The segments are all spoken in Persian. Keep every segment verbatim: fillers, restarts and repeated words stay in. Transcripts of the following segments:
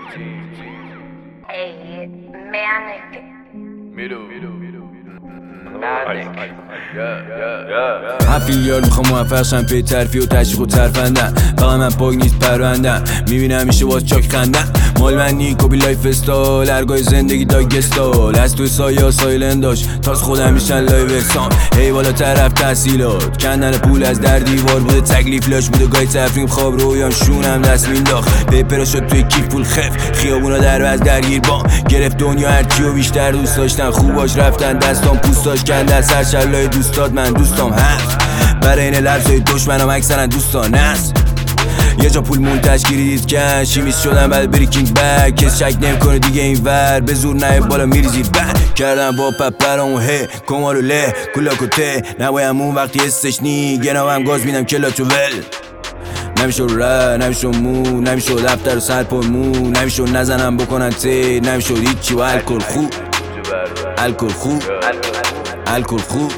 Hey, manic. Middle. هفیل یار میخوام موفق شم پی ترفی و تشویق و ترفندم فقط من پاک نیست پروندم میبینم میشه باز چاک خندم مال من نیکو بی لایف استال هرگاه زندگی داگستال از توی سایه سایلن داشت تاز خودم میشن لایو احسان هی بالا طرف تحصیلات کندن پول از در دیوار بوده تکلیف لاش بوده گاهی تفریم خواب رویام شونم دست مینداخت پیپرا شد توی کیف پول خف خیابونا در وز درگیر با گرفت دنیا هرچی و بیشتر دوست داشتن خوباش رفتن دستام پوستاش کندن سر شلای دوستات من دوستام هست برای این لبسای دشمنام اکثرا دوستان است یه جا پول مون تشکیل کن شیمیست شدن بعد بریکینگ بک کس شک نمیکنه دیگه این ور به زور نه بالا میریزید بک کردم با پپرامو هی کمالو له کلاکو ته نبایم اون وقتی استش نی گناهم گاز میدم کلاچو ول نمیشه را نمیشه مو نمیشه دفتر و سر پر مو نمیشه نزنم بکنن تی نمیشه هیچی و الکل خوب الکل خوب الکل خوب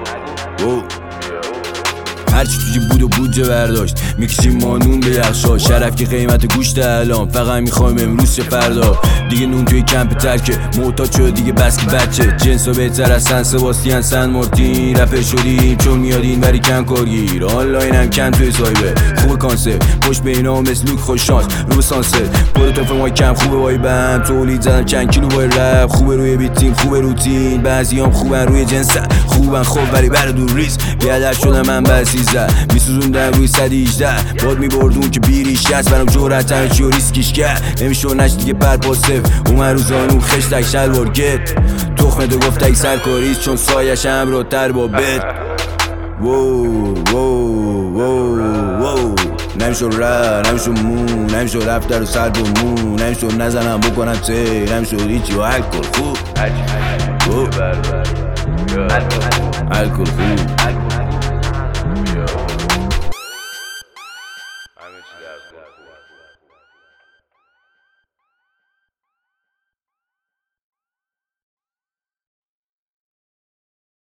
هرچی تو جیب بود و بودجه برداشت میکشیم مانون به یخشا شرف که قیمت گوشت الان فقط میخوایم امروز چه فردا دیگه نون توی کمپ ترکه معتاد شده دیگه بس که بچه جنسا بهتر از سن سباستین سن مارتین رپر شدیم چون میاد این وری کن کارگیر آنلاین هم کن توی سایبه خوب کانسپت پشت به اینا مثل لوک خوش شانس رو سانست پروتوف ما کم خوبه وایبم تولید زدم چند کیلو وای رپ خوبه روی بیتیم خوبه روتین بعضیام خوبن روی جنسن خوبن خوب ولی بر دور ریس بیادر شدم من بسی میسوزوندم روی صد و هجده باد میبردون که بیریش هست برام جورت همه چی و ریسکیش کرد نمیشه نشت دیگه پر صفر اومد روزانون خشتک شلوار گت تخمه دو گفتک سرکاریست چون سایش هم را تر با بد وو وو وو وو نمیشه را نمیشه مو نمیشه رفتر و سر با مو نمیشه نزنم بکنم تی نمیشه هیچی و الکل خوب الکل خوب